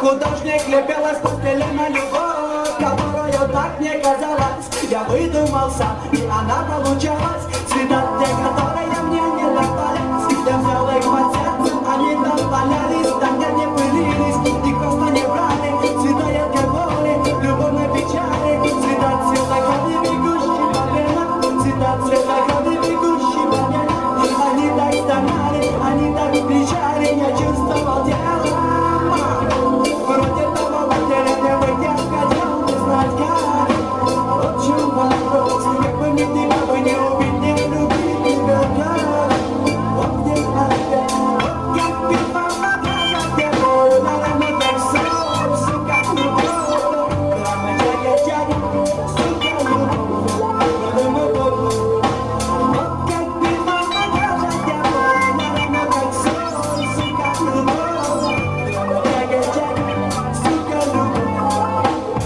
Художник лепил из пластилина любовь, которую так мне казалось. Я выдумал сам, и она получалась. Цвета, те, которые мне не достались. Я взял их под сердце, они там валялись, там где не пылились, их просто не брали. Цвета яркой боли, любовной печали, цвета цвета крови, бегущей по венам, цвета цвета крови, бегущей по венам. Они так стонали, они так кричали, я чувствовал тело. Вроде того, потерянный быть я хотел бы знать как. Вот в чем вопрос, как бы мне тебя бы не убить, не любить тебя как. Вот где опять, вот как битва покажет, где боль, наверное, как сон, сука, любовь. Драма тяга, сука, любовь. Вот как битва покажет, где боль, наверное, как сон, сука, любовь. Драма тяга, сука, любовь.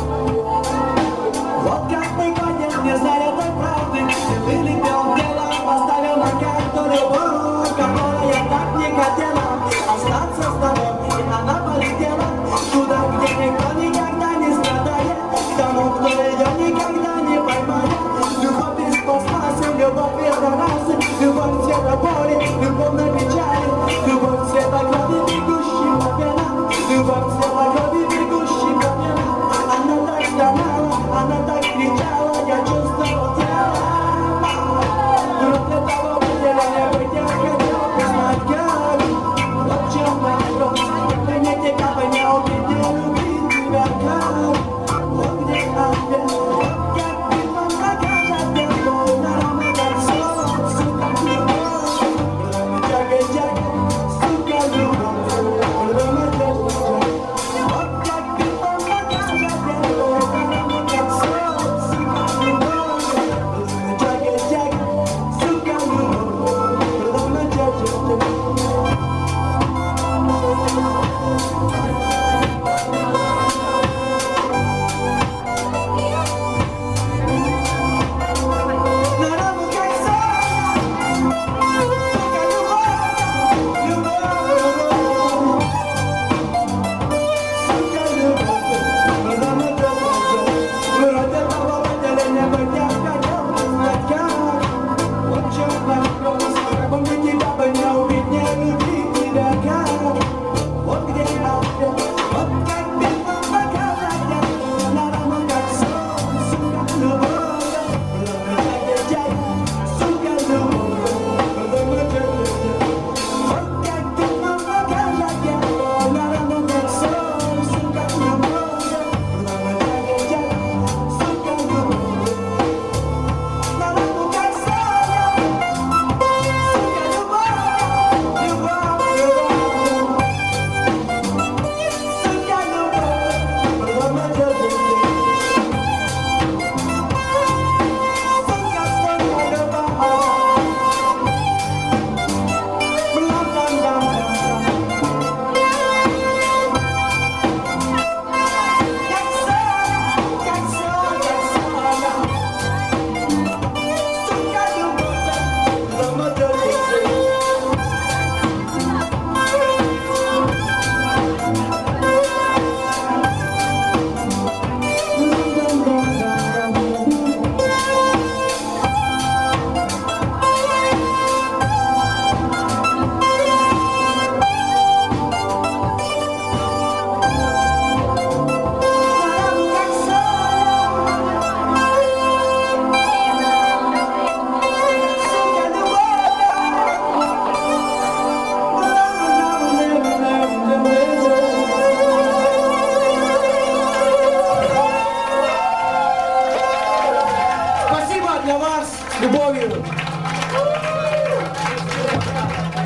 Вот как мы ходим, не зная той правды, ты вылепил дело, поставил на карту любовь, которая так не хотела остаться с тобой, и она полетела туда, где никто никогда не страдает, к тому, кто ее никогда не поймает. Любовь без пластмассы, любовь без расы, любовь цвета боли, любовь на печали, любовь цвета крови, бегущей по венам, любовь цвета крови, бегущей по венам. Она так стонала, она так кричала, я чувствовал тело. Кроме того, потеряния быть я хотел бы знать как. Вот в чем вопрос, как бы мне тебя бы не убить, не любить тебя как. Вот где опять, вот как битва покажет, где боль, наравне как сон, сука, любовь. Тяга, сука, любовь. Вот как битва покажет, где боль, наравне как сон, сука, любовь. Тяга, сука, любовь. Наравне как сон, сука, любовь, любовь. Сука, любовь. Вроде того, потеряния быть я хотел бы знать как. Вот в чем вопрос, как бы мне тебя бы не убить, не любить тебя как. Вот где опять, вот как битва покажет, где наравне как сон, сука, любовь. Сука, любовь. Вот как битва покажет, где наравне как сон, сука, любовь. Сука, любовь. Наравне как сон, сука, любовь, любовь, любовь. Сука, любовь. Спасибо для вас с любовью.